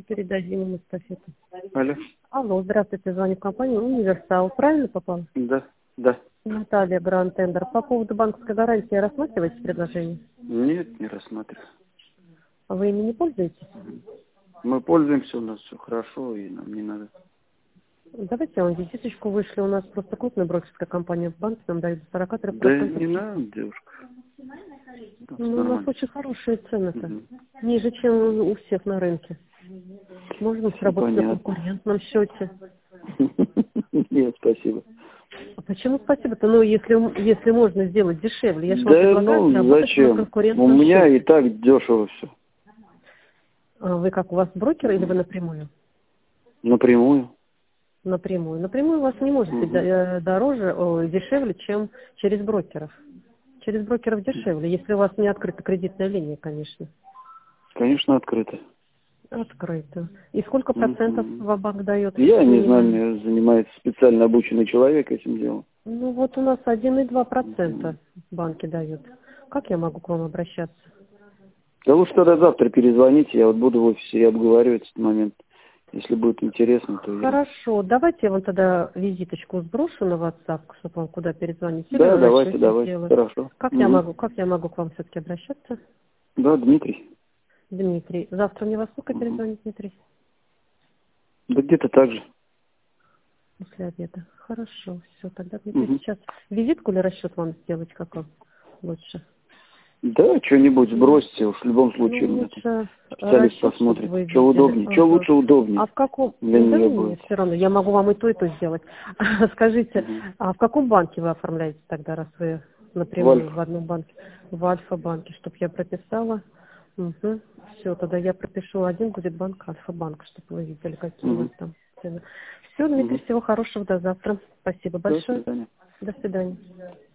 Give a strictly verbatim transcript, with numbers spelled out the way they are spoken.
передадим ему эстафету. Алло. Алло, здравствуйте, звоню в компанию «Универсал». Правильно попал? Да, да. Наталья, Гранд Тендер. По поводу банковской гарантии рассматриваете предложение? Нет, не рассматриваю. А вы ими не пользуетесь? Мы пользуемся, у нас все хорошо, и нам не надо. Давайте я вам визиточку вышли. У нас просто крупная брокерская компания в банке, нам дают сорок три Да процента. не надо, девушка. Да, Ну, у нас нормально. очень хорошие цены-то. Мгм. Ниже, чем у всех на рынке. Можно сработать на Понятно. конкурентном счете. Нет, спасибо. А почему спасибо-то? Ну, если, если можно сделать дешевле. Я же вам Да предлагаю ну сработать на зачем? У конкурентном меня счете. и так дешево все. А вы как, у вас брокер или вы напрямую? Напрямую. Напрямую. Напрямую у вас не может быть Угу. до- э, дороже, о, дешевле, чем через брокеров. Через брокеров дешевле, если у вас не открыта кредитная линия, конечно. Конечно, открыто. Открыто. И сколько процентов Мгм. вам банк дает? Я не знаю, Минимально? мне занимается специально обученный человек этим делом. Ну вот у нас один и два процента Мгм. банки дают. Как я могу к вам обращаться? Да лучше тогда завтра перезвоните, я вот буду в офисе и обговорю этот момент. Если будет интересно, то я... Хорошо, давайте я вам тогда визиточку сброшу на WhatsApp, чтобы вам куда перезвонить, или Да, на давайте, счете давайте, сделаю. хорошо. Как я Мгм. могу, как я могу к вам все-таки обращаться? Да, Дмитрий. Дмитрий, завтра мне во сколько Мгм. перезвонить, Дмитрий? Да где-то так же. После обеда. Хорошо, все, тогда Дмитрий Мгм. сейчас визитку или расчет вам сделать, как вам лучше? Да, что-нибудь Ну, сбросьте, уж в любом случае ну, у меня там лучше специалист расчет, чтобы посмотрит. вы Что видели. удобнее, что Ага. лучше удобнее А в каком... для Да нее нет, будет. все равно, я могу вам и то, и то сделать. Скажите, Угу. а в каком банке вы оформляете тогда, раз вы В напрямую в Альфа. одном банке? В Альфа-банке, чтобы я прописала. Угу. Все, тогда я пропишу один, будет банк Альфа-банк, чтобы вы видели, какие у нас Угу. там цены. Все, Дмитрий, Угу. всего хорошего, до завтра. Спасибо До большое. свидания. До свидания.